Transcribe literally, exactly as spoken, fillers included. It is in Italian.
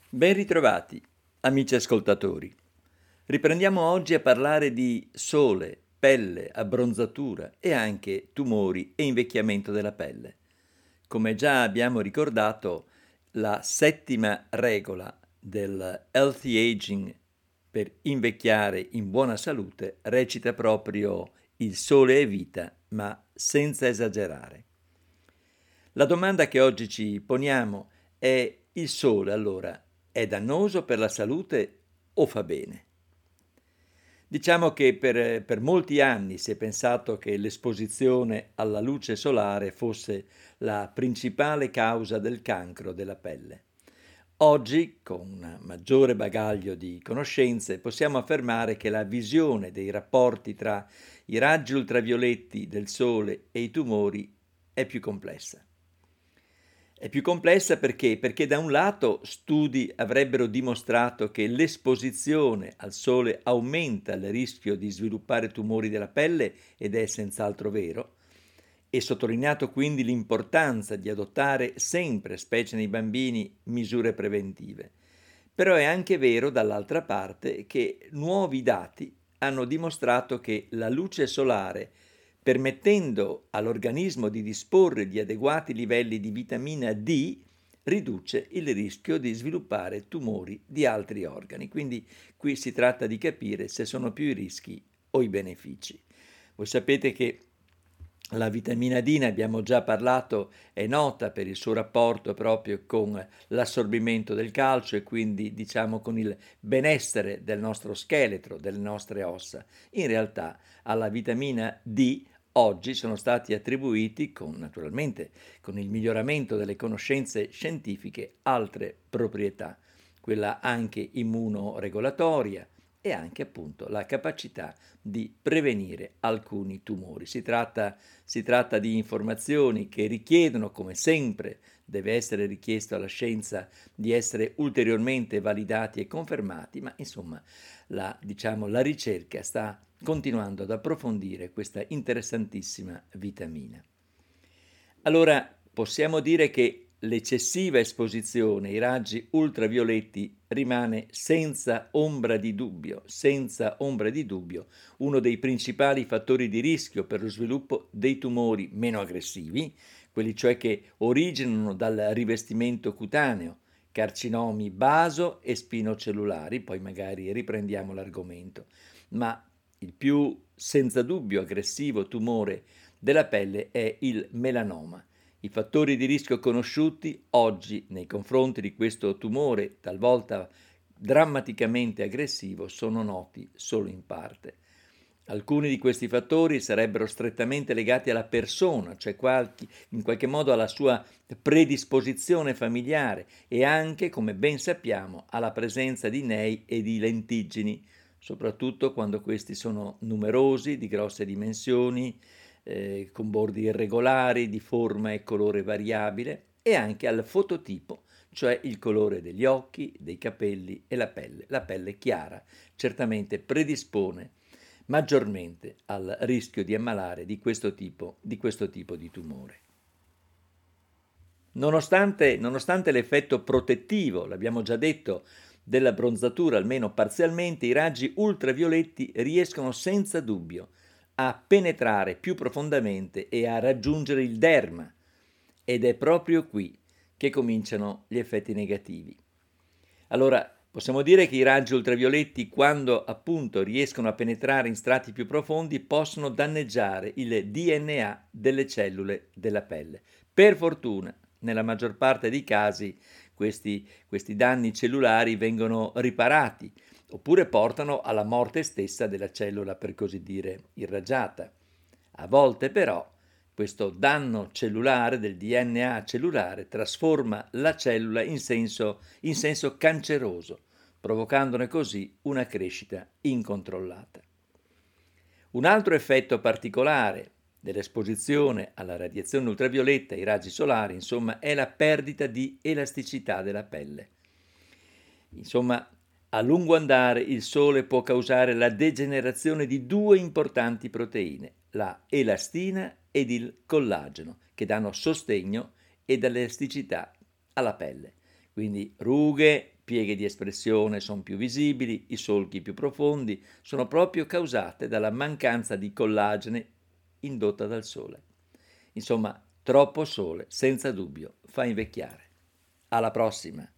Ben ritrovati, amici ascoltatori. Riprendiamo oggi a parlare di sole, pelle, abbronzatura e anche tumori e invecchiamento della pelle. Come già abbiamo ricordato, la settima regola del healthy aging per invecchiare in buona salute recita proprio il sole è vita, ma senza esagerare. La domanda che oggi ci poniamo è: il sole allora è dannoso per la salute o fa bene? Diciamo che per, per molti anni si è pensato che l'esposizione alla luce solare fosse la principale causa del cancro della pelle. Oggi, con un maggiore bagaglio di conoscenze, possiamo affermare che la visione dei rapporti tra i raggi ultravioletti del sole e i tumori è più complessa. È più complessa perché? Perché da un lato studi avrebbero dimostrato che l'esposizione al sole aumenta il rischio di sviluppare tumori della pelle, ed è senz'altro vero, e sottolineato quindi l'importanza di adottare sempre, specie nei bambini, misure preventive. Però è anche vero dall'altra parte che nuovi dati hanno dimostrato che la luce solare, permettendo all'organismo di disporre di adeguati livelli di vitamina D, riduce il rischio di sviluppare tumori di altri organi. Quindi qui si tratta di capire se sono più i rischi o i benefici. Voi sapete che la vitamina D, ne abbiamo già parlato, è nota per il suo rapporto proprio con l'assorbimento del calcio e quindi diciamo con il benessere del nostro scheletro, delle nostre ossa. In realtà alla vitamina D oggi sono stati attribuiti, con, naturalmente con il miglioramento delle conoscenze scientifiche, altre proprietà, quella anche immunoregolatoria e anche appunto la capacità di prevenire alcuni tumori. Si tratta, si tratta di informazioni che richiedono, come sempre deve essere richiesto alla scienza, di essere ulteriormente validati e confermati, ma insomma la, diciamo, la ricerca sta continuando ad approfondire questa interessantissima vitamina. Allora possiamo dire che l'eccessiva esposizione ai raggi ultravioletti rimane senza ombra di dubbio, senza ombra di dubbio, uno dei principali fattori di rischio per lo sviluppo dei tumori meno aggressivi, quelli cioè che originano dal rivestimento cutaneo, carcinomi baso e spinocellulari, poi magari riprendiamo l'argomento, ma il più senza dubbio aggressivo tumore della pelle è il melanoma. I fattori di rischio conosciuti oggi nei confronti di questo tumore, talvolta drammaticamente aggressivo, sono noti solo in parte. Alcuni di questi fattori sarebbero strettamente legati alla persona, cioè qualche, in qualche modo alla sua predisposizione familiare e anche, come ben sappiamo, alla presenza di nei e di lentiggini, soprattutto quando questi sono numerosi, di grosse dimensioni, eh, con bordi irregolari, di forma e colore variabile, e anche al fototipo, cioè il colore degli occhi, dei capelli e la pelle. La pelle chiara certamente predispone maggiormente al rischio di ammalare di questo tipo di, questo tipo di tumore. Nonostante, nonostante l'effetto protettivo, l'abbiamo già detto, della bronzatura, almeno parzialmente, i raggi ultravioletti riescono senza dubbio a penetrare più profondamente e a raggiungere il derma, ed è proprio qui che cominciano gli effetti negativi. Allora, possiamo dire che i raggi ultravioletti, quando appunto riescono a penetrare in strati più profondi, possono danneggiare il D N A delle cellule della pelle. Per fortuna, nella maggior parte dei casi, questi, questi danni cellulari vengono riparati, oppure portano alla morte stessa della cellula, per così dire, irraggiata. A volte però questo danno cellulare del D N A cellulare trasforma la cellula in senso, in senso canceroso, provocandone così una crescita incontrollata. Un altro effetto particolare dell'esposizione alla radiazione ultravioletta e ai raggi solari, insomma, è la perdita di elasticità della pelle. Insomma, a lungo andare il sole può causare la degenerazione di due importanti proteine, la elastina ed il collagene, che danno sostegno ed elasticità alla pelle. Quindi rughe, pieghe di espressione sono più visibili, i solchi più profondi, sono proprio causate dalla mancanza di collagene indotta dal sole. Insomma, troppo sole, senza dubbio, fa invecchiare. Alla prossima!